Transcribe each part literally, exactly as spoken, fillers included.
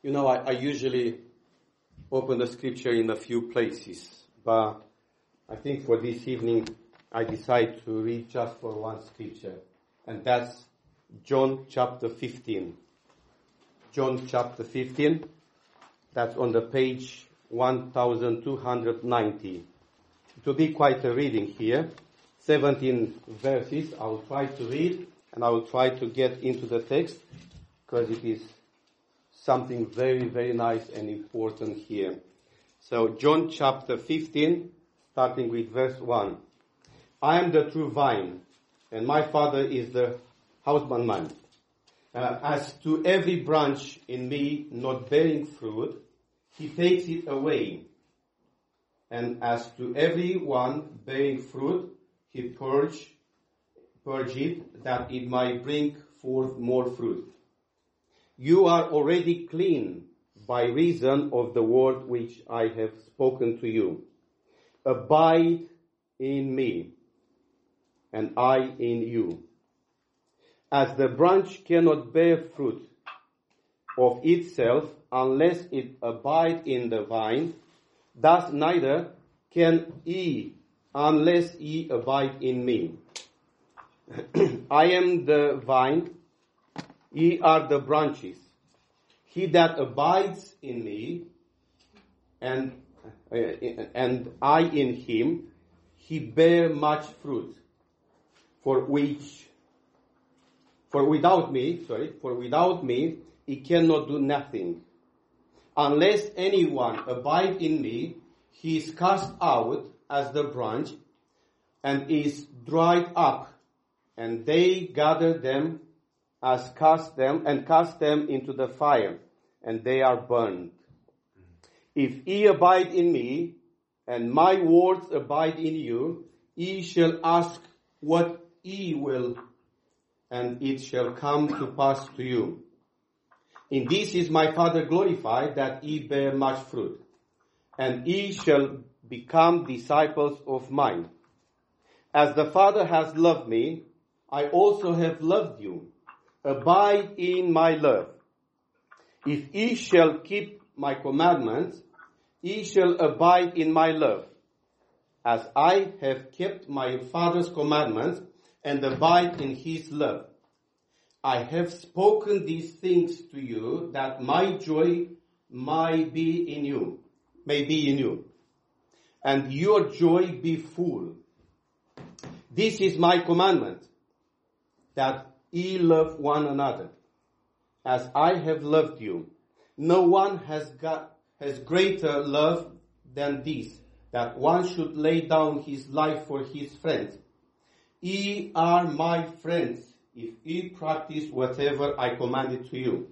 You know, I, I usually open the scripture in a few places, but I think for this evening I decide to read just for one scripture, and that's John chapter fifteen. John chapter fifteen, that's on the page one thousand two hundred ninety. It will be quite a reading here, seventeen verses. I will try to read, and I will try to get into the text, because it is something very, very nice and important here. So, John chapter fifteen, starting with verse one. I am the true vine, and my Father is the husbandman. Uh, as to every branch in me not bearing fruit, he takes it away. And as to every one bearing fruit, he purge, purge it, that it might bring forth more fruit. You are already clean by reason of the word which I have spoken to you. Abide in me, and I in you. As the branch cannot bear fruit of itself unless it abide in the vine, thus neither can ye unless ye abide in me. I am the vine, ye are the branches. He that abides in me, and uh, and I in him, he bear much fruit. For which, for without me, sorry, for without me, he cannot do nothing. Unless anyone abide in me, he is cast out as the branch, and is dried up, and they gather them as cast them and cast them into the fire, and they are burned. If ye abide in me, and my words abide in you, ye shall ask what ye will, and it shall come to pass to you. In this is my Father glorified, that ye bear much fruit, and ye shall become disciples of mine. As the Father has loved me, I also have loved you. Abide in my love. If ye shall keep my commandments, ye shall abide in my love, as I have kept my Father's commandments and abide in his love. I have spoken these things to you, that my joy might be in you, may be in you, and your joy be full. This is my commandment, that ye love one another, as I have loved you. No one has got has greater love than this, that one should lay down his life for his friends. Ye are my friends, if ye practice whatever I commanded to you.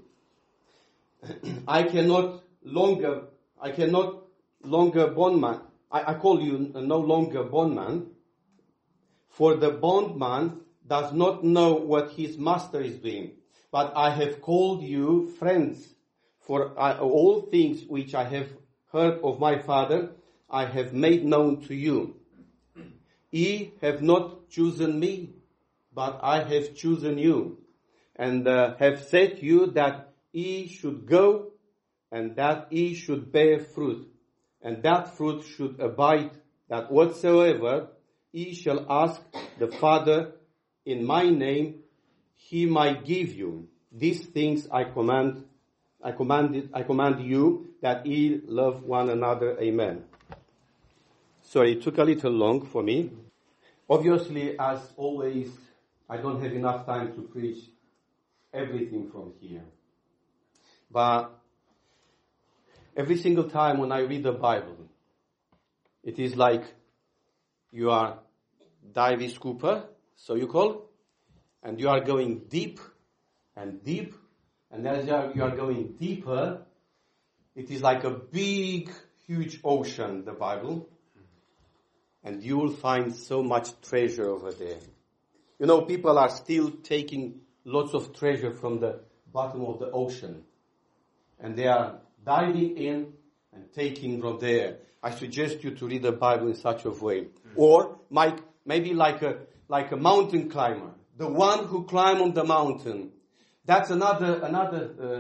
I cannot longer, I cannot longer bondman. I, I call you no longer bondman, for the bondman does not know what his master is doing. But I have called you friends, for I, all things which I have heard of my Father, I have made known to you. Ye have not chosen me, but I have chosen you, and uh, have set you that ye should go, and that ye should bear fruit, and that fruit should abide, that whatsoever ye shall ask the Father in my name, he might give you. These things I command, I commanded, I command you, that ye love one another. Amen. Sorry, it took a little long for me. Obviously, as always, I don't have enough time to preach everything from here. But every single time when I read the Bible, it is like you are diving scooper, so you call, and you are going deep and deep, and as you are, you are going deeper, it is like a big, huge ocean, the Bible, and you will find so much treasure over there. You know, people are still taking lots of treasure from the bottom of the ocean, and they are diving in and taking from there. I suggest you to read the Bible in such a way. Or Mike, maybe like a like a mountain climber, the one who climbed on the mountain. That's another another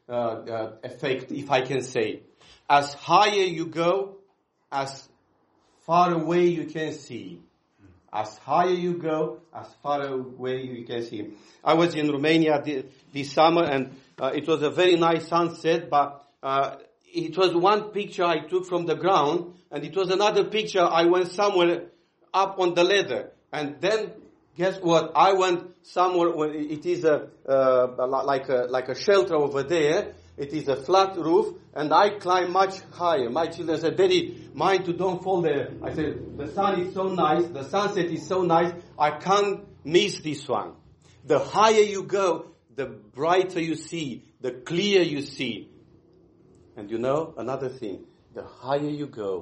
uh, uh, effect, if I can say. As higher you go, as far away you can see. As higher you go, as far away you can see. I was in Romania this, this summer, and uh, it was a very nice sunset, but uh, it was one picture I took from the ground, and it was another picture I went somewhere up on the ladder. And then, guess what? I went somewhere where it is a, uh, like a, like a shelter over there. It is a flat roof, and I climb much higher. My children said, Daddy, mind to don't fall there. I said, the sun is so nice, the sunset is so nice, I can't miss this one. The higher you go, the brighter you see, the clearer you see. And you know, another thing, the higher you go,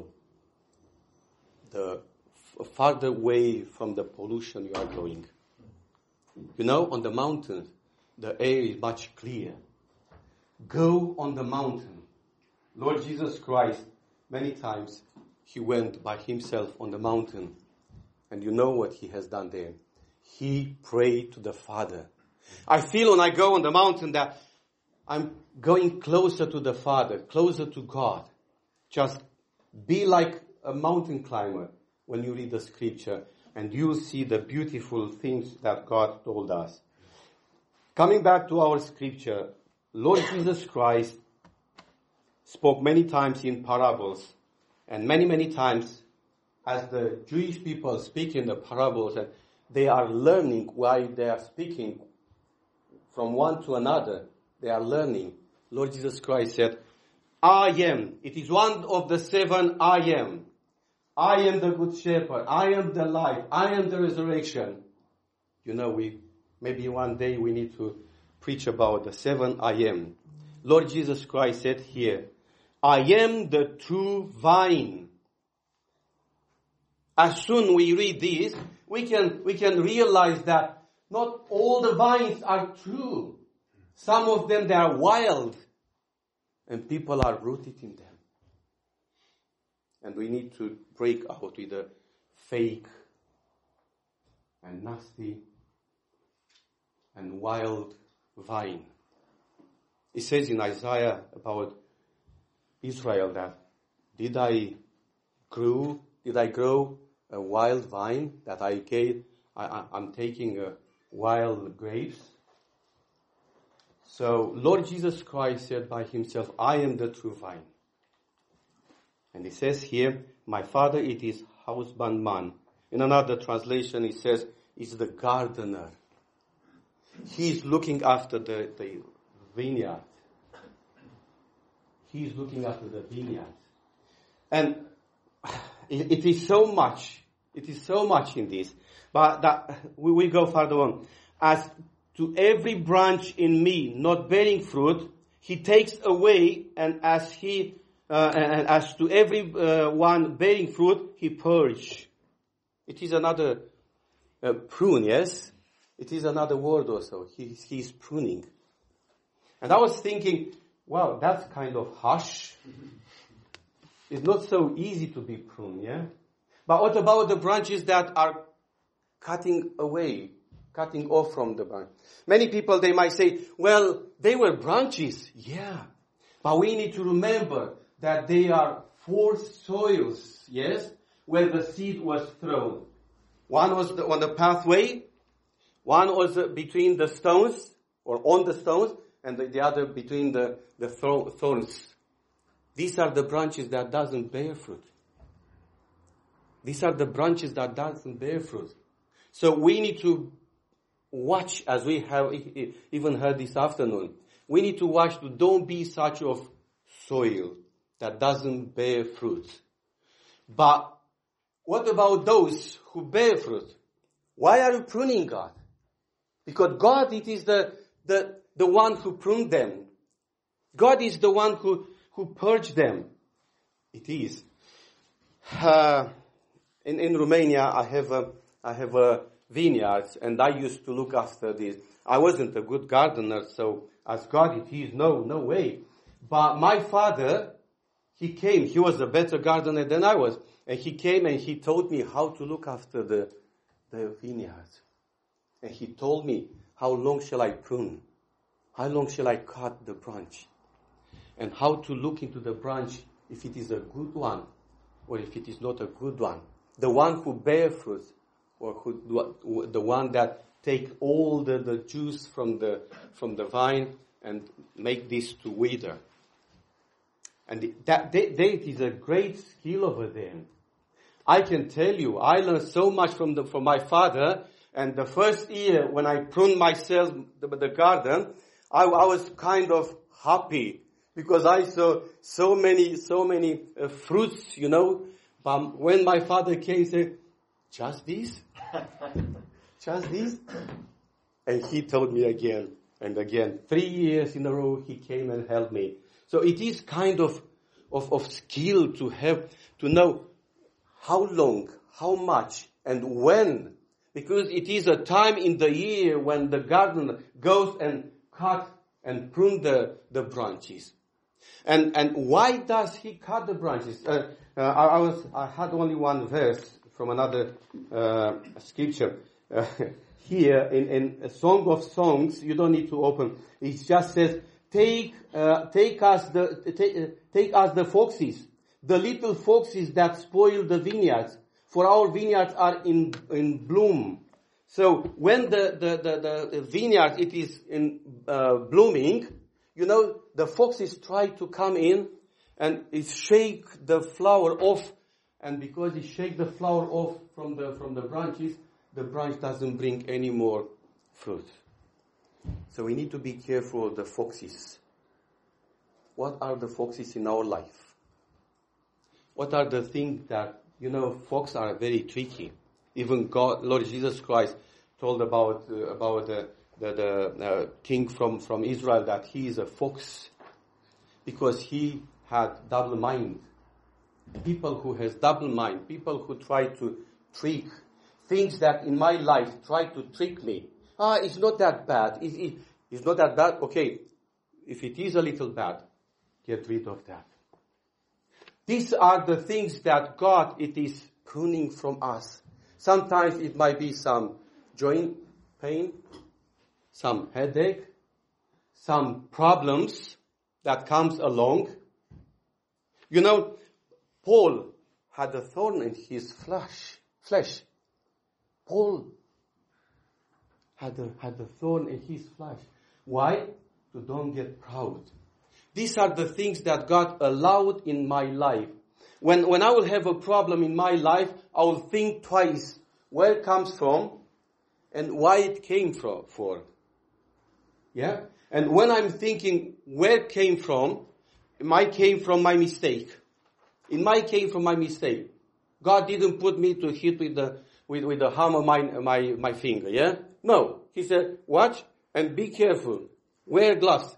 the f- farther away from the pollution you are going. You know, on the mountains, the air is much clearer. Go on the mountain. Lord Jesus Christ, many times, he went by himself on the mountain. And you know what he has done there. He prayed to the Father. I feel when I go on the mountain that I'm going closer to the Father, closer to God. Just be like a mountain climber when you read the scripture, and you'll see the beautiful things that God told us. Coming back to our scripture, Lord Jesus Christ spoke many times in parables, and many, many times as the Jewish people speak in the parables, and they are learning why they are speaking from one to another. They are learning. Lord Jesus Christ said, I am. It is one of the seven I am. I am the good shepherd. I am the life. I am the resurrection. You know, we maybe one day we need to preach about the seven I am. Lord Jesus Christ said here, I am the true vine. As soon we read this, we can, we can realize that not all the vines are true. Some of them, they are wild. And people are rooted in them. And we need to break out with a fake and nasty and wild vine. It says in Isaiah about Israel that, did I grow, did I grow a wild vine that I gave, I, I'm taking a wild grapes? So Lord Jesus Christ said by himself, I am the true vine. And he says here, my Father, it is husbandman. In another translation, it says, is the gardener. He is looking after the, the vineyard. He is looking after the vineyard. And it, it is so much, it is so much in this. But that we will go further on. As to every branch in me not bearing fruit, he takes away, and as he uh, and as to every uh, one bearing fruit, he purge. It is another uh, prune, yes? It is another word also. He, he's pruning. And I was thinking, wow, that's kind of harsh. It's not so easy to be pruned, yeah? But what about the branches that are cutting away, cutting off from the branch? Many people, they might say, well, they were branches. Yeah. But we need to remember that they are four soils, yes, where the seed was thrown. One was the, on the pathway, one was between the stones, or on the stones, and the, the other between the, the thorns. These are the branches that doesn't bear fruit. These are the branches that doesn't bear fruit. So we need to watch, as we have even heard this afternoon. We need to watch to don't be such of soil that doesn't bear fruit. But what about those who bear fruit? Why are you pruning, God? Because God, it is the, the, the one who pruned them. God is the one who, who purged them. It is. Uh, in, in Romania, I have a, I have a vineyards, and I used to look after this. I wasn't a good gardener, so as God it is, no, no way. But my father, he came, he was a better gardener than I was. And he came and he taught me how to look after the, the vineyards. And he told me, how long shall I prune? How long shall I cut the branch? and how to look into the branch if it is a good one or if it is not a good one. The one who bear fruit or who, the one that take all the, the juice from the from the vine and make this to wither. And that, that, that is a great skill over there. I can tell you, I learned so much from the, from my father. And the first year when I pruned myself the, the garden, I, I was kind of happy because I saw so many, so many uh, fruits, you know. But when my father came and said, just this? Just this? And he told me again and again. Three years in a row he came and helped me. So it is kind of, of, of skill to have, to know how long, how much, and when. Because it is a time in the year when the gardener goes and cut and prune the, the branches. And, and why does he cut the branches? Uh, uh, I, I was, I had only one verse from another, uh, scripture. Uh, here in, in a Song of Songs, you don't need to open. It just says, take, uh, take us the, take, uh, take us the foxes, the little foxes that spoil the vineyards. For our vineyards are in, in bloom. So when the, the, the, the vineyard, it is in, uh, blooming, you know, the foxes try to come in and it shake the flower off. And because it shake the flower off from the, from the branches, the branch doesn't bring any more fruit. So we need to be careful of the foxes. What are the foxes in our life? What are the things that, you know, foxes are very tricky. Even God, Lord Jesus Christ told about, uh, about the, the, the uh, king from, from Israel that he is a fox because he had double mind. People who has double mind, people who try to trick, things that in my life try to trick me. Ah, it's not that bad. It, it, it's not that bad. Okay, if it is a little bad, get rid of that. These are the things that God, it is pruning from us. Sometimes it might be some joint pain, some headache, some problems that comes along. You know, Paul had a thorn in his flesh. Flesh. Paul had a, had a thorn in his flesh. Why? To don't get proud. These are the things that God allowed in my life. When, when I will have a problem in my life, I will think twice where it comes from and why it came from, for. Yeah? And when I'm thinking where it came from, it might came from my mistake. It might came from my mistake. God didn't put me to hit with the, with, with the hammer my, my, my finger, yeah? No. He said, watch and be careful. Wear gloves.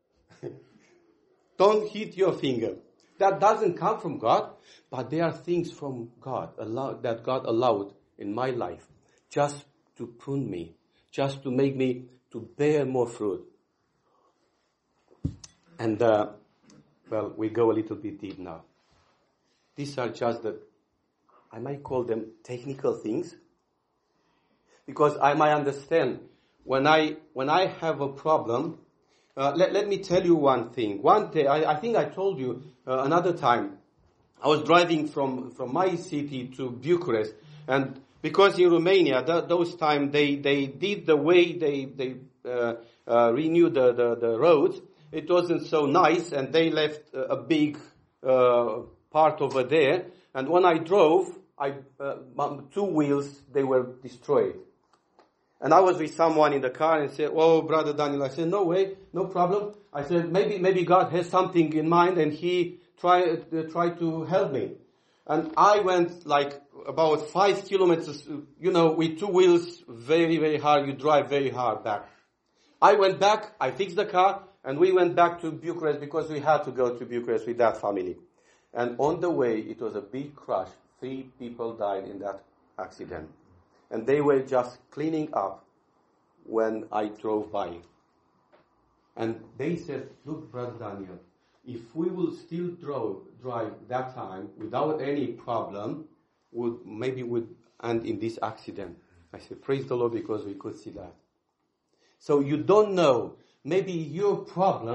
Don't hit your finger. That doesn't come from God, but there are things from God allow, that God allowed in my life just to prune me, just to make me to bear more fruit. And, uh, well, we go a little bit deep now. These are just the, I might call them technical things, because I might understand when I, when I have a problem. Uh, let, let me tell you one thing. One day, I, I think I told you uh, another time, I was driving from, from my city to Bucharest, and because in Romania, th- those times they, they did the way they, they uh, uh, renewed the, the, the roads, it wasn't so nice, and they left a, a big uh, part over there, and when I drove, I uh, two wheels, they were destroyed. And I was with someone in the car and said, oh, Brother Daniel. I said, no way, no problem. I said, maybe maybe God has something in mind and he tried uh, tried to help me. And I went like about five kilometers, you know, with two wheels, very, very hard. You drive very hard back. I went back, I fixed the car, and we went back to Bucharest because we had to go to Bucharest with that family. And on the way, it was a big crash. Three people died in that accident. And they were just cleaning up when I drove by. And they said, look, Brother Daniel, if we will still drove, drive that time without any problem, would maybe would end in this accident. I said, praise the Lord, because we could see that. So you don't know. Maybe your problem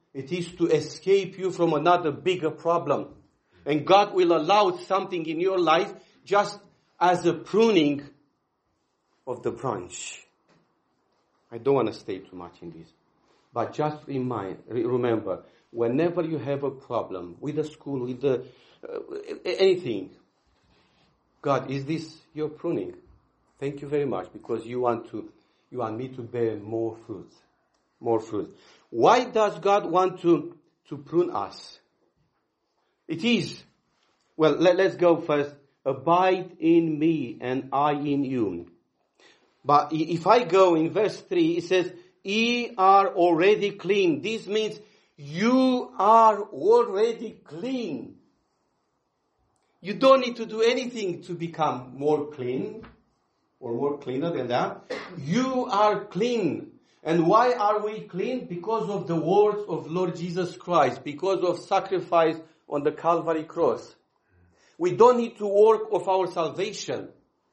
It is to escape you from another bigger problem. And God will allow something in your life just as a pruning of the branch. I don't want to stay too much in this. But just remind, remember, whenever you have a problem with the school, with the uh, anything, God, is this your pruning? Thank you very much, because you want to, you want me to bear more fruit, more fruit. Why does God want to to prune us? It is, well, let, let's go first. Abide in me and I in you. But if I go in verse three, it says, ye are already clean. This means you are already clean. You don't need to do anything to become more clean or more cleaner than that. You are clean. And why are we clean? Because of the words of Lord Jesus Christ, because of sacrifice on the Calvary cross. We don't need to work of our salvation.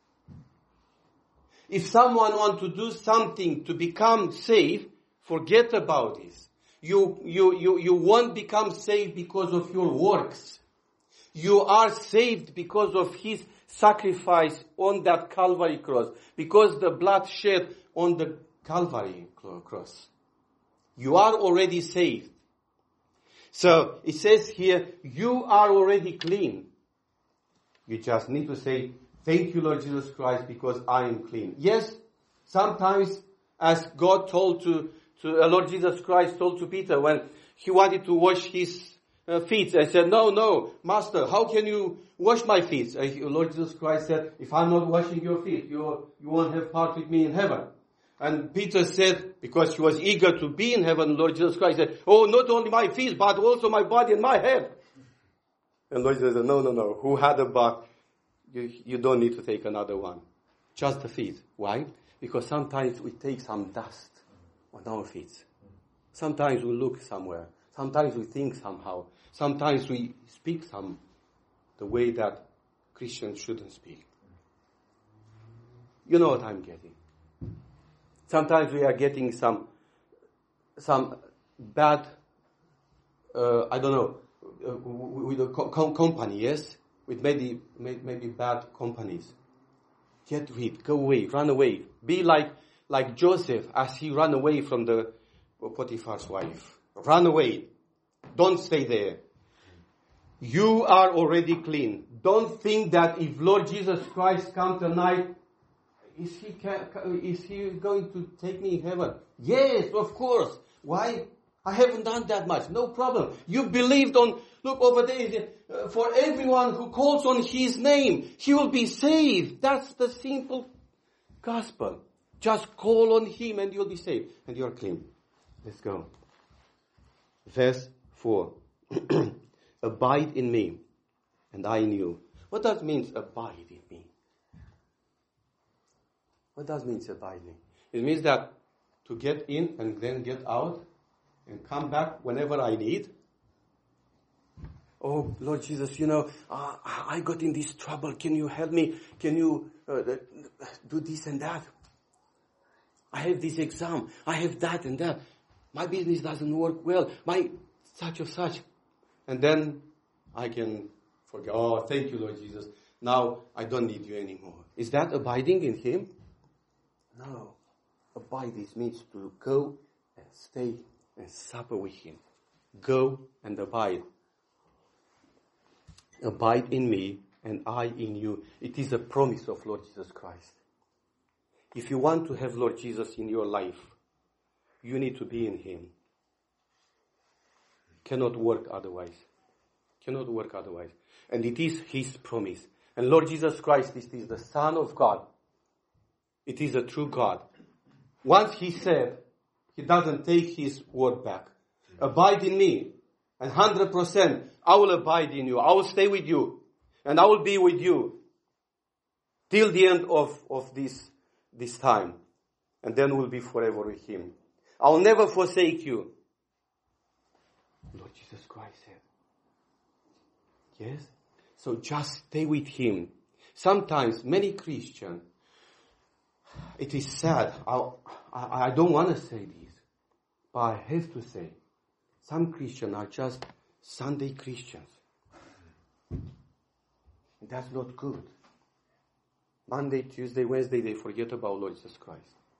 If someone wants to do something to become saved, forget about this. You, you, you, you won't become saved because of your works. You are saved because of His sacrifice on that Calvary cross, because the blood shed on the Calvary cross. You are already saved. So it says here, you are already clean. You just need to say, thank you, Lord Jesus Christ, because I am clean. Yes, sometimes as God told to, to uh, Lord Jesus Christ told to Peter when he wanted to wash his uh, feet. I said, no, no, Master, how can you wash my feet? Uh, Lord Jesus Christ said, if I'm not washing your feet, you, you won't have part with me in heaven. And Peter said, because he was eager to be in heaven, Lord Jesus Christ said, oh, not only my feet, but also my body and my head. And Lord Jesus said, no, no, no, who had a bath, you, you don't need to take another one. Just the feet. Why? Because sometimes we take some dust on our feet. Sometimes we look somewhere. Sometimes we think somehow. Sometimes we speak some, the way that Christians shouldn't speak. You know what I'm getting. Sometimes we are getting some, some bad, uh, I don't know, uh, with a co- company, yes? With maybe, maybe bad companies. Get rid, go away, run away. Be like, like Joseph as he ran away from the Potiphar's wife. Run away. Don't stay there. You are already clean. Don't think that if Lord Jesus Christ comes tonight, is he, is he going to take me in heaven? Yes, of course. Why? I haven't done that much. No problem. You believed on, look over there, uh, for everyone who calls on His name, he will be saved. That's the simple gospel. Just call on Him and you'll be saved. And you're clean. Let's go. Verse four. Abide in me, and I in you. What does it mean, abide in me? What does it mean, abide in me? It means that to get in and then get out and come back whenever I need. Oh, Lord Jesus, you know, uh, I got in this trouble. Can you help me? Can you uh, do this and that? I have this exam. I have that and that. My business doesn't work well. My such or such. And then I can forget. Oh, thank you, Lord Jesus. Now I don't need you anymore. Is that abiding in Him? No. Abide means to go and stay and supper with Him. Go and abide. Abide in me and I in you. It is a promise of Lord Jesus Christ. If you want to have Lord Jesus in your life, you need to be in Him. Cannot work otherwise. Cannot work otherwise. And it is His promise. And Lord Jesus Christ, this is the Son of God. It is a true God. Once He said, He doesn't take His word back. Abide in me. And one hundred percent, I will abide in you. I will stay with you. And I will be with you. Till the end of, of this, this time. And then we'll be forever with Him. I will never forsake you. Lord Jesus Christ said. Yes? So just stay with Him. Sometimes many Christians, it is sad. I, I, I don't want to say this, but I have to say, Some Christians are just Sunday Christians. That's not good. Monday, Tuesday, Wednesday, they forget about Lord Jesus Christ.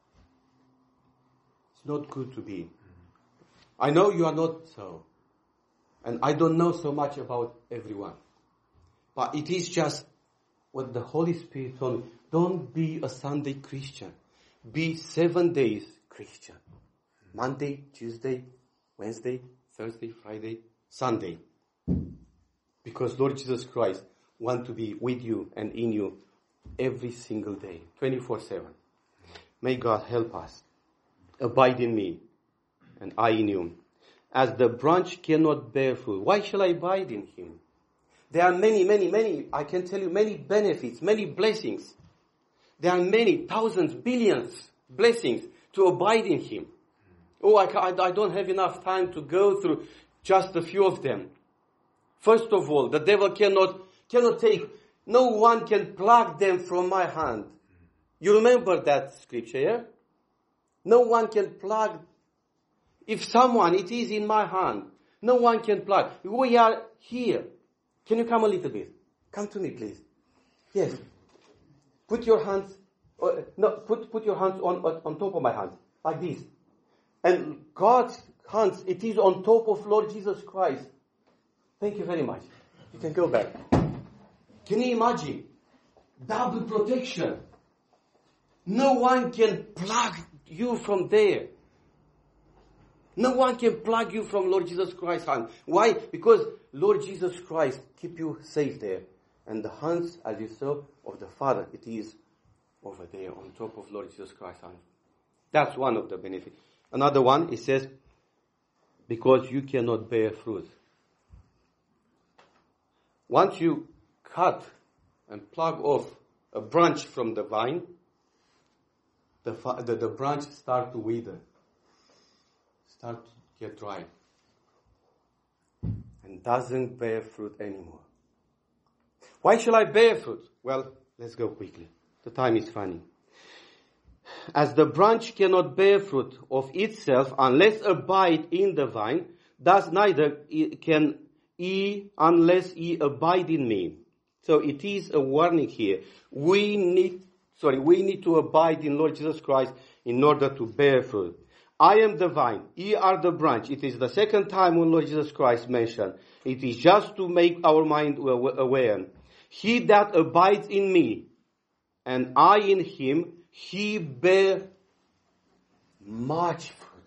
It's not good to be. I know you are not so. And I don't know so much about everyone. But it is just what the Holy Spirit told me. Don't be a Sunday Christian. Be seven days Christian. Monday, Tuesday, Wednesday, Thursday, Friday, Sunday. Because Lord Jesus Christ wants to be with you and in you every single day, twenty-four seven. May God help us. Abide in me, and I in you. As the branch cannot bear fruit, why shall I abide in him? There are many, many, many, I can tell you, many benefits, many blessings. There are many, thousands, billions blessings to abide in him. Oh, I, I don't have enough time to go through just a few of them. First of all, the devil cannot, cannot take, no one can pluck them from my hand. You remember that scripture, yeah? No one can pluck. If someone, it is in my hand, no one can pluck. We are here. Can you come a little bit? Come to me, please. Yes. Put your hands, uh, no, put, put your hands on, on, on top of my hands, like this. And God's hands, it is on top of Lord Jesus Christ. Thank you very much. You can go back. Can you imagine? Double protection. No one can plug you from there. No one can plug you from Lord Jesus Christ's hand. Why? Because Lord Jesus Christ keep you safe there. And the hands, as you saw, of the Father, it is over there on top of Lord Jesus Christ's hand. That's one of the benefits. Another one, it says, because you cannot bear fruit. Once you cut and plug off a branch from the vine, the, the, the branch start to wither, start to get dry, and doesn't bear fruit anymore. Why shall I bear fruit? Well, let's go quickly. The time is funny. As the branch cannot bear fruit of itself unless abide in the vine, thus neither can ye unless ye abide in me. So it is a warning here. We need, sorry, we need to abide in Lord Jesus Christ in order to bear fruit. I am the vine, ye are the branch. It is the second time when Lord Jesus Christ mentioned. It is just to make our mind aware. He that abides in me, and I in him, he bear much fruit.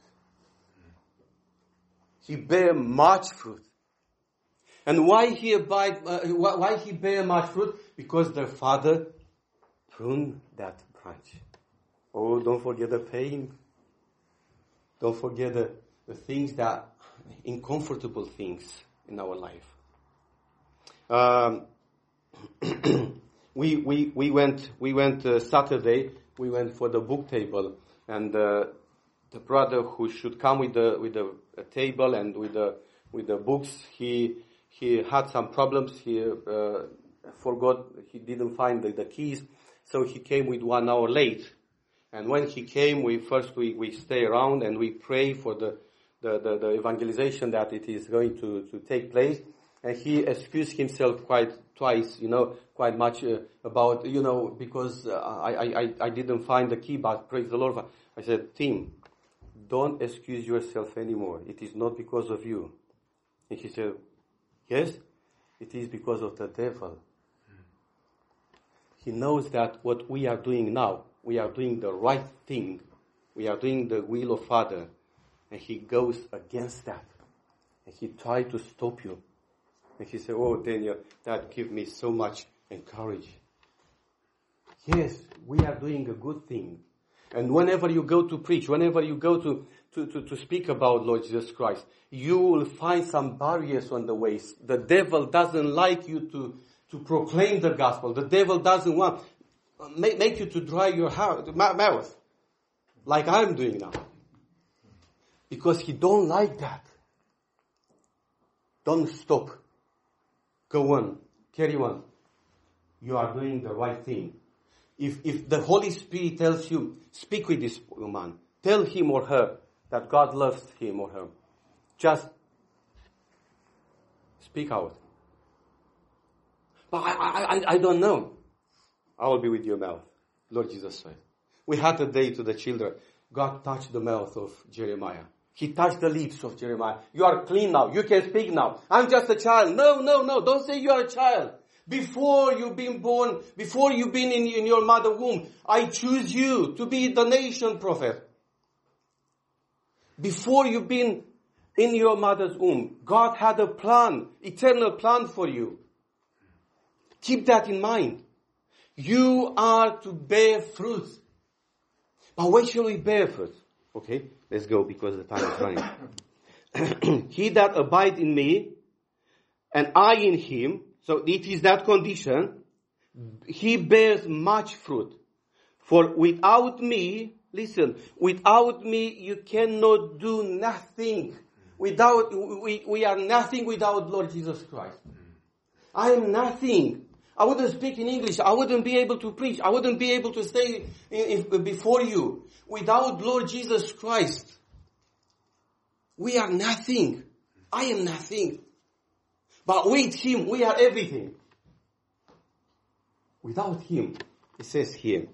He bear much fruit. And why he abide? Uh, why he bear much fruit? Because the Father pruned that branch. Oh, don't forget the pain. Don't forget the, the things that uncomfortable things in our life. Um, we we we went we went uh, Saturday. We went for the book table, and uh, the brother who should come with the with the uh, table and with the with the books, he he had some problems. He uh, forgot. He didn't find the, the keys, so he came with one hour late. And when he came, we first we, we stay around and we pray for the, the, the, the evangelization that it is going to, to take place. And he excused himself quite twice, you know, quite much uh, about, you know, because uh, I, I, I didn't find the key, but praise the Lord. I said, Tim, don't excuse yourself anymore. It is not because of you. And he said, yes, it is because of the devil. He knows that what we are doing now, we are doing the right thing. We are doing the will of Father. And he goes against that. And he tried to stop you. And he said, oh, Daniel, that gives me so much encouragement. Yes, we are doing a good thing. And whenever you go to preach, whenever you go to, to, to, to speak about Lord Jesus Christ, you will find some barriers on the way. The devil doesn't like you to, to proclaim the gospel. The devil doesn't want make, make you to dry your mouth like I'm doing now. Because he don't like that. Don't stop. Go on. Carry on. You are doing the right thing. If if the Holy Spirit tells you, speak with this woman, tell him or her that God loves him or her. Just Speak out. But I, I, I, I don't know. I will be with your mouth. Lord Jesus said. We had a day to the children. God touched the mouth of Jeremiah. He touched the lips of Jeremiah. You are clean now. You can speak now. I'm just a child. No, no, no. Don't say you are a child. Before you've been born, before you've been in, in your mother's womb, I choose you to be the nation prophet. Before you've been in your mother's womb, God had a plan, eternal plan for you. Keep that in mind. You are to bear fruit. But when shall we bear fruit? Okay, let's go because the time is running. He that abides in me, and I in him, so it is that condition, he bears much fruit. For without me, listen, without me you cannot do nothing. Without, we, we are nothing without Lord Jesus Christ. I am nothing. I wouldn't speak in English. I wouldn't be able to preach. I wouldn't be able to stay in, in, before you. Without Lord Jesus Christ, we are nothing. I am nothing. But with him, we are everything. Without him, it says here,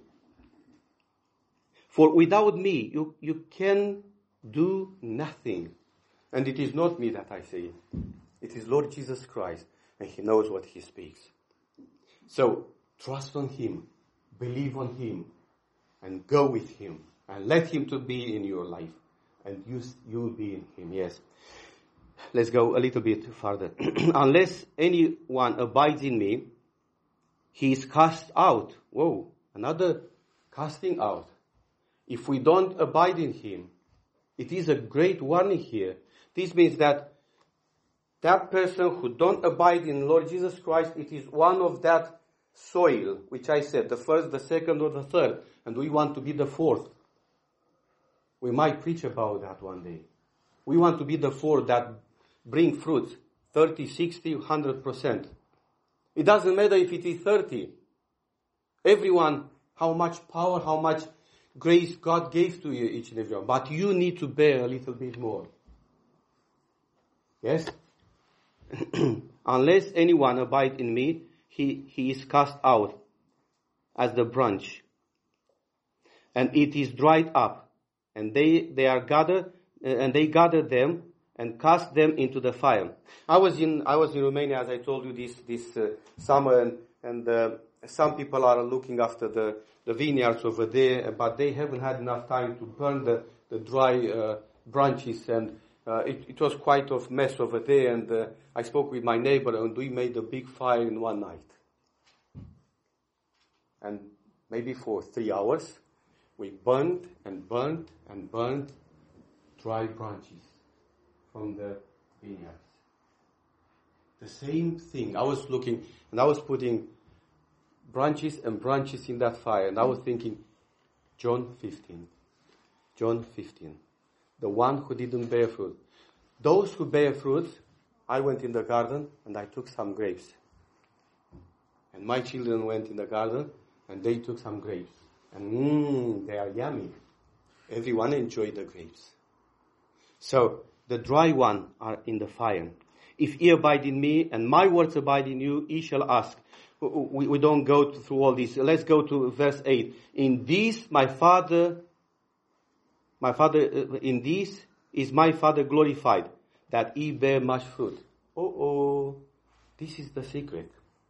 for without me, you, you can do nothing. And it is not me that I say it. It is Lord Jesus Christ, and he knows what he speaks. So, trust on him, believe on him, and go with him, and let him to be in your life. And you, you will be in him, yes. Let's go a little bit further. Unless anyone abides in me, he is cast out. Whoa, another casting out. If we don't abide in him, it is a great warning here. This means that that person who don't abide in Lord Jesus Christ, it is one of that soil, which I said, the first, the second, or the third, and we want to be the fourth. We might preach about that one day. We want to be the fourth that bring fruit, thirty, sixty, one hundred percent. It doesn't matter if it is thirty. Everyone, how much power, how much grace God gave to you, each and every one. But you need to bear a little bit more. Yes? Unless anyone abide in me, he, he is cast out as the branch. And it is dried up. And they, they are gathered, and they gather them and cast them into the fire. I was in, I was in Romania, as I told you, this, this uh, summer, and, and uh, some people are looking after the, the vineyards over there, but they haven't had enough time to burn the, the dry uh, branches, and uh, it, it was quite a mess over there, and uh, I spoke with my neighbor, and we made a big fire in one night. And maybe for three hours, we burned and burned and burned dry branches from the vineyards. The same thing. I was looking, and I was putting branches and branches in that fire, and I was thinking, John fifteen. John fifteen. The one who didn't bear fruit. Those who bear fruit, I went in the garden, and I took some grapes. And my children went in the garden, and they took some grapes. And mmm, they are yummy. Everyone enjoyed the grapes. So, the dry one are in the fire. If ye abide in me, and my words abide in you, ye shall ask. We, we don't go through all this. Let's go to verse eight. In this my Father, my Father, in this is my Father glorified, that ye bear much fruit. Oh, oh, this is the secret.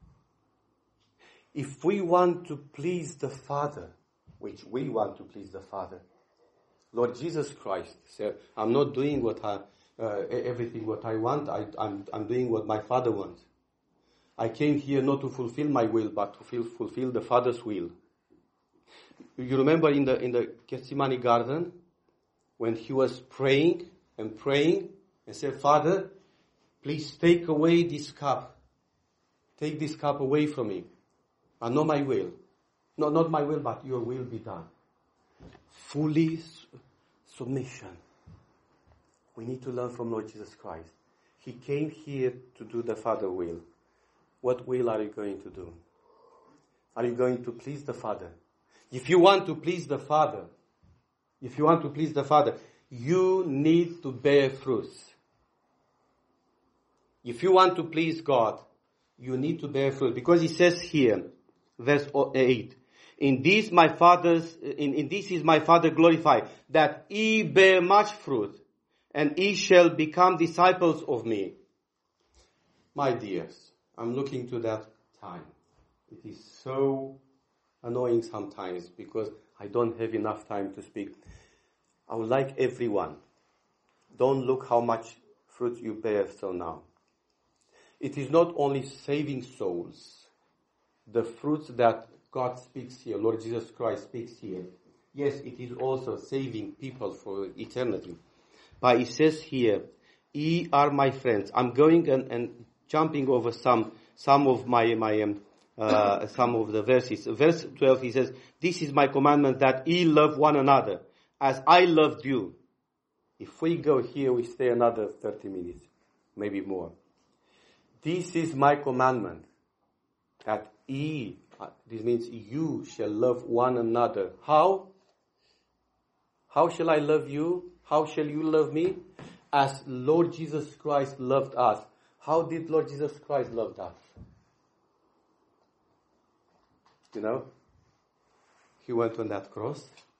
If we want to please the Father, which we want to please the Father, Lord Jesus Christ said, I'm not doing what I, uh, everything what I want. I, I'm, I'm doing what my Father wants. I came here not to fulfill my will, but to fulfill, fulfill the Father's will. You remember in the in the Gethsemane garden, when he was praying and praying and said, Father, please take away this cup. Take this cup away from me. And not my will. No, not my will, but your will be done. Fully submission. We need to learn from Lord Jesus Christ. He came here to do the Father's will. What will are you going to do? Are you going to please the Father? If you want to please the Father, if you want to please the Father, you need to bear fruits. If you want to please God, you need to bear fruit. Because he says here, verse eight, in this my father's, in, in this is my Father glorified, that ye bear much fruit, and ye shall become disciples of me. My dears, I'm looking to that time. It is so annoying sometimes because I don't have enough time to speak. I would like everyone, don't look how much fruit you bear till now. It is not only saving souls, the fruits that God speaks here, Lord Jesus Christ speaks here. Yes, it is also saving people for eternity. But it says here, ye are my friends. I'm going and, and jumping over some some of my my um, uh, some of the verses. Verse twelve, he says, this is my commandment, that ye love one another as I loved you. If we go here, we stay another thirty minutes, maybe more. This is my commandment, that ye, this means you shall love one another. How? How shall I love you? How shall you love me? As Lord Jesus Christ loved us. How did Lord Jesus Christ love us? You know? He went on that cross.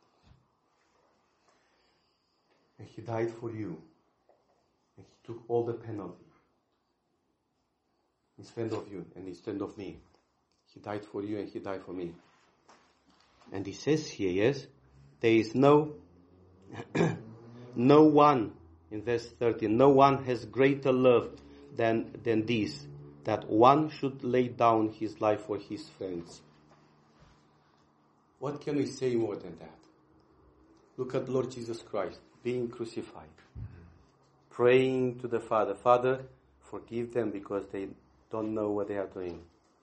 And he died for you. And he took all the penalty. Instead of you and instead of me. He died for you and he died for me. And he says here, yes, there is no, no one, in verse thirteen, no one has greater love than, than this, that one should lay down his life for his friends. What can we say more than that? Look at Lord Jesus Christ being crucified, praying to the Father, Father, forgive them because they don't know what they are doing.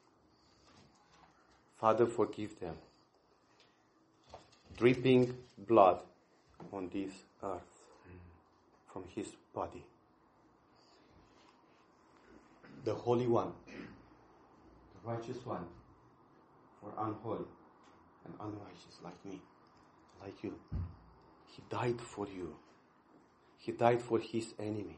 Father, forgive them. Dripping blood on this earth from his body. The Holy One, the righteous one, for unholy and unrighteous like me, like you. He died for you. He died for his enemies.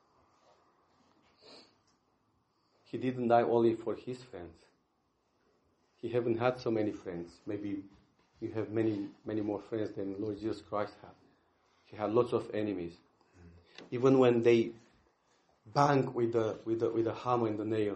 He didn't die only for his friends. He haven't had so many friends. Maybe you have many, many more friends than Lord Jesus Christ had. He had lots of enemies. Mm. Even when they bang with the with the with the hammer and the nail,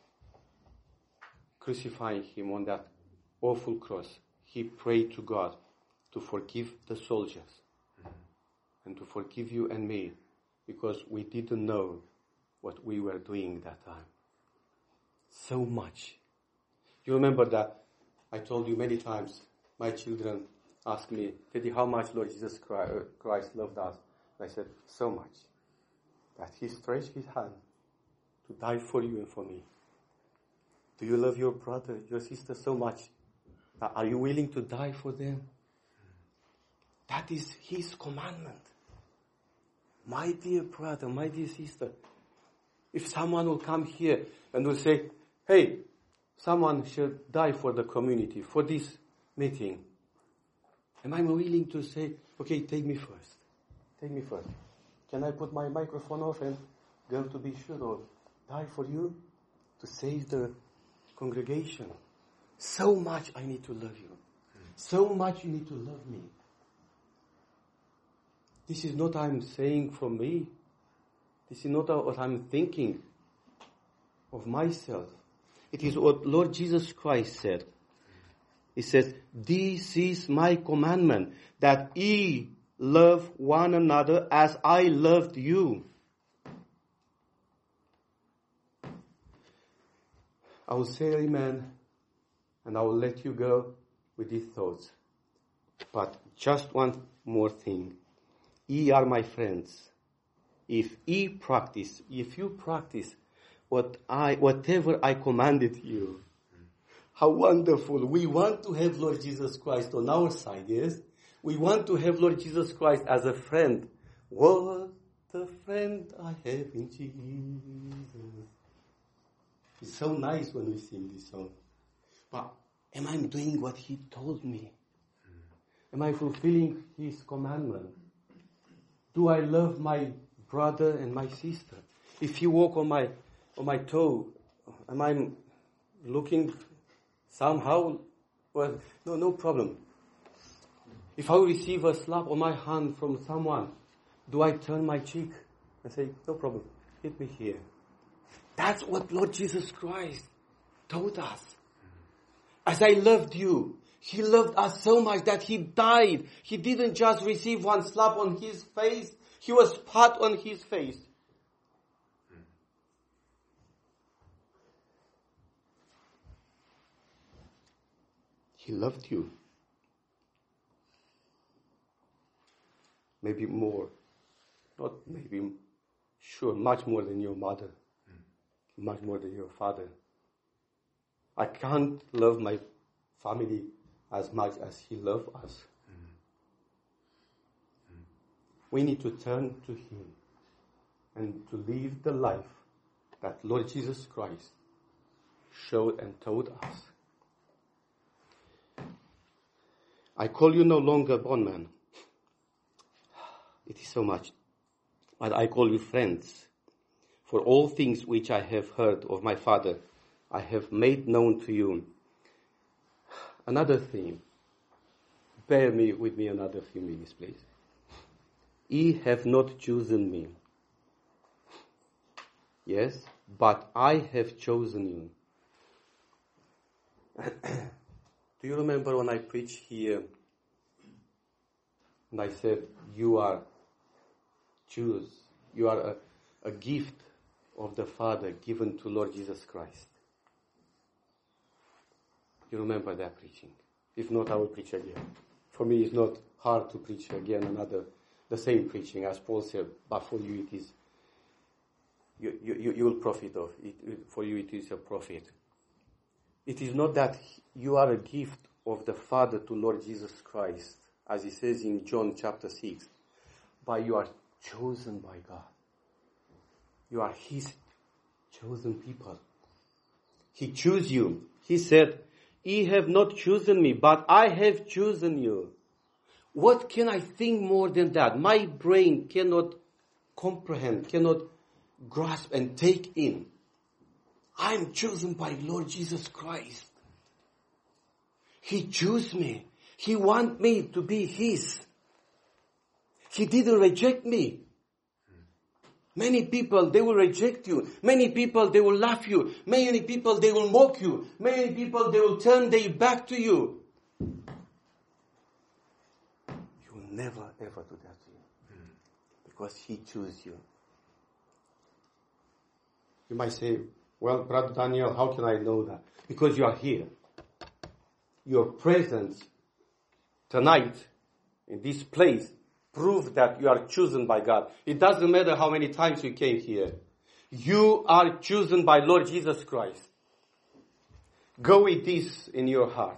crucifying him on that awful cross, he prayed to God to forgive the soldiers mm. and to forgive you and me, because we didn't know what we were doing that time. So much. You remember that I told you many times, my children asked me, Daddy, how much Lord Jesus Christ loved us? And I said, so much, that he stretched his hand to die for you and for me. Do you love your brother, your sister so much? Are you willing to die for them? That is his commandment. My dear brother, my dear sister, if someone will come here and will say, hey, someone should die for the community, for this meeting. And I'm willing to say, okay, take me first. Take me first. Can I put my microphone off and go to be sure or die for you to save the congregation? So much I need to love you. So much you need to love me. This is not what I'm saying for me. This is not what I'm thinking of myself. It is what Lord Jesus Christ said. He says, this is my commandment, that ye love one another as I loved you. I will say amen, and I will let you go with these thoughts. But just one more thing. Ye are my friends. If ye practice, if you practice what I, whatever I commanded you, how wonderful. We want to have Lord Jesus Christ on our side, yes? We want to have Lord Jesus Christ as a friend. What a friend I have in Jesus. It's so nice when we sing this song. But am I doing what he told me? Am I fulfilling his commandment? Do I love my brother and my sister? If you walk on my on my toe? Am I looking somehow? Well, no, no problem. If I receive a slap on my hand from someone, do I turn my cheek and say, no problem, hit me here? That's what Lord Jesus Christ told us. As I loved you, He loved us so much that He died. He didn't just receive one slap on His face. He was spat on His face. He loved you. Maybe more. Not maybe, sure, much more than your mother. Mm. Much more than your father. I can't love my family as much as He loved us. Mm. Mm. We need to turn to Him and to live the life that Lord Jesus Christ showed and told us. I call you no longer bondman. It is so much. But I call you friends. For all things which I have heard of my Father, I have made known to you. Another thing. Bear me with me another few minutes, please. Ye have not chosen me. Yes, but I have chosen you. Do you remember when I preached here and I said, you are Jews, you are a, a gift of the Father given to Lord Jesus Christ. You remember that preaching? If not, I will preach again. For me, it's not hard to preach again another, the same preaching as Paul said, but for you it is, you, you, you will profit of it. For you it is a profit. It is not that you are a gift of the Father to Lord Jesus Christ, as He says in John chapter six, but you are chosen by God. You are His chosen people. He chose you. He said, ye have not chosen me, but I have chosen you. What can I think more than that? My brain cannot comprehend, cannot grasp and take in. I'm chosen by Lord Jesus Christ. He chose me. He wants me to be His. He didn't reject me. Many people, they will reject you. Many people, they will laugh you. Many people, they will mock you. Many people, they will turn their back to you. You will never, ever do that to you. Because He chose you. You might say, well, Brother Daniel, how can I know that? Because you are here. Your presence tonight in this place prove that you are chosen by God. It doesn't matter how many times you came here. You are chosen by Lord Jesus Christ. Go with this in your heart.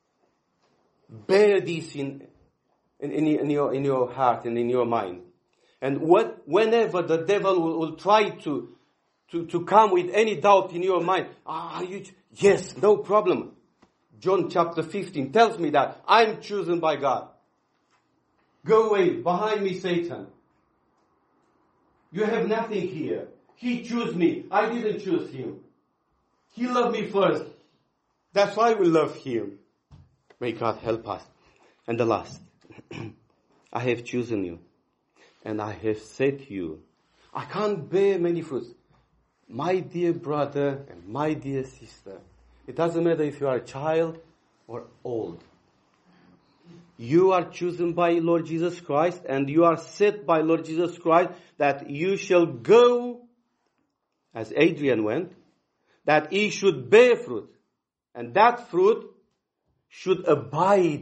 Bear this in, in, in, in, your, in your heart and in your mind. And what, whenever the devil will, will try to, to, to come with any doubt in your mind, are you, yes, no problem. John chapter fifteen tells me that I'm chosen by God. Go away, behind me, Satan. You have nothing here. He chose me. I didn't choose Him. He loved me first. That's why we love Him. May God help us. And the last. I have chosen you. And I have set you. I can't bear many fruits. My dear brother and my dear sister. It doesn't matter if you are a child or old. You are chosen by Lord Jesus Christ and you are set by Lord Jesus Christ that you shall go, as Adrian went, that he should bear fruit. And that fruit should abide.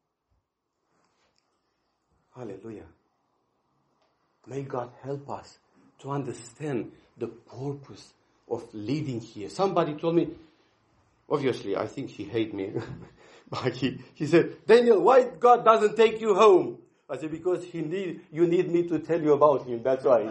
Hallelujah. May God help us to understand the purpose of living here. Somebody told me, obviously, I think he hated me. But he, he said, Daniel, why God doesn't take you home? I said, because he need, you need me to tell you about Him. That's why.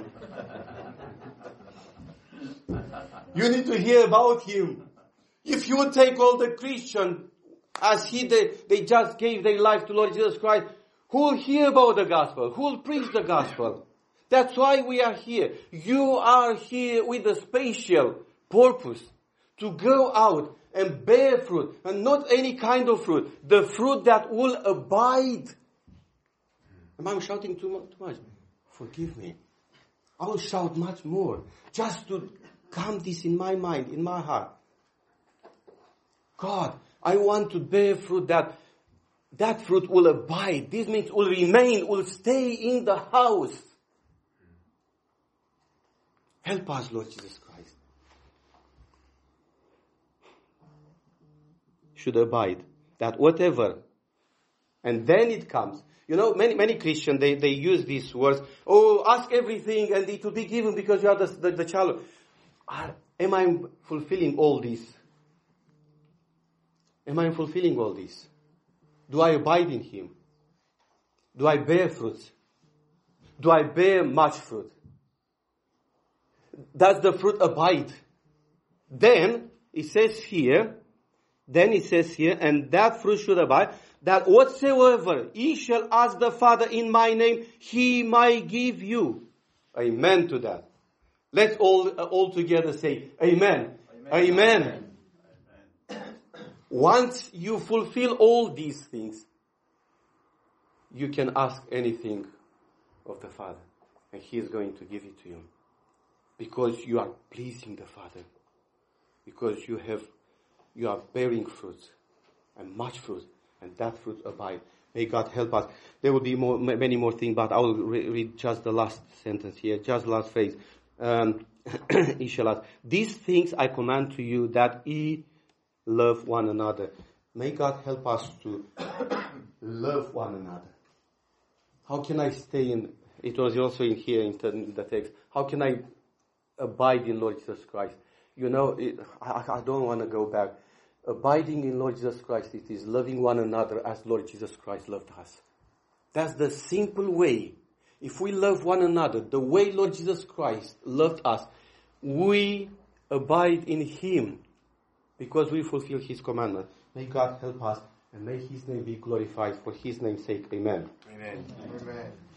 You need to hear about Him. If you would take all the Christians as he they, they just gave their life to Lord Jesus Christ, who will hear about the gospel? Who will preach the gospel? That's why we are here. You are here with a special purpose to go out and bear fruit, and not any kind of fruit, the fruit that will abide. Am I shouting too much? Too much? Forgive me. I will shout much more, just to calm this in my mind, in my heart. God, I want to bear fruit that that fruit will abide. This means will remain, will stay in the house. Help us, Lord Jesus Christ. Should abide. That whatever. And then it comes. You know, many many Christians, they, they use these words. Oh, ask everything and it will be given because you are the, the, the child. Are, am I fulfilling all this? Am I fulfilling all this? Do I abide in Him? Do I bear fruit? Do I bear much fruit? Does the fruit abide? Then, it says here, then it says here, and that fruit should abide, that whatsoever ye shall ask the Father in my name, He might give you. Amen to that. Let's all, uh, all together say, Amen. Amen. Amen. Amen. Once you fulfill all these things, you can ask anything of the Father, and He is going to give it to you. Because you are pleasing the Father. Because you have, you are bearing fruit, and much fruit, and that fruit abide. May God help us. There will be more, many more things, but I will re- read just the last sentence here, just the last phrase. Um, These things I command to you, that ye love one another. May God help us to love one another. How can I stay in, it was also in here in the, in the text, how can I abide in Lord Jesus Christ? You know, it, I, I don't want to go back. Abiding in Lord Jesus Christ, it is loving one another as Lord Jesus Christ loved us. That's the simple way. If we love one another the way Lord Jesus Christ loved us, we abide in Him because we fulfill His commandment. May God help us and may His name be glorified for His name's sake. Amen. Amen. Amen.